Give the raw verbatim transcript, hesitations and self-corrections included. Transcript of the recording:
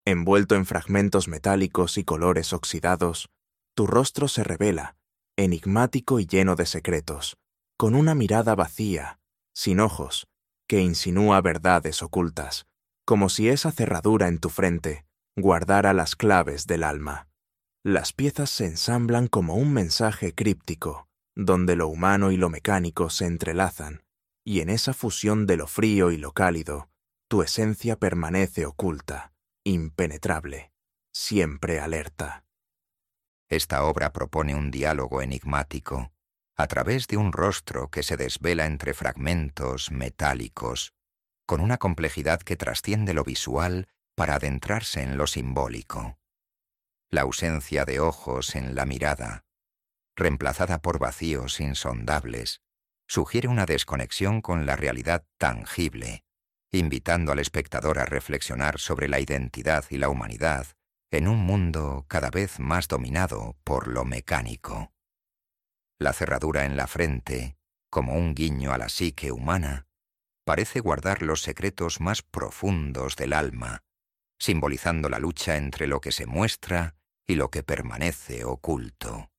Envuelto en fragmentos metálicos y colores oxidados, tu rostro se revela, enigmático y lleno de secretos, con una mirada vacía, sin ojos, que insinúa verdades ocultas, como si esa cerradura en tu frente guardara las claves del alma. Las piezas se ensamblan como un mensaje críptico, donde lo humano y lo mecánico se entrelazan, y en esa fusión de lo frío y lo cálido, tu esencia permanece oculta, impenetrable, siempre alerta. Esta obra propone un diálogo enigmático, a través de un rostro que se desvela entre fragmentos metálicos, con una complejidad que trasciende lo visual para adentrarse en lo simbólico. La ausencia de ojos en la mirada, reemplazada por vacíos insondables, sugiere una desconexión con la realidad tangible, invitando al espectador a reflexionar sobre la identidad y la humanidad en un mundo cada vez más dominado por lo mecánico. La cerradura en la frente, como un guiño a la psique humana, parece guardar los secretos más profundos del alma, simbolizando la lucha entre lo que se muestra y lo que permanece oculto.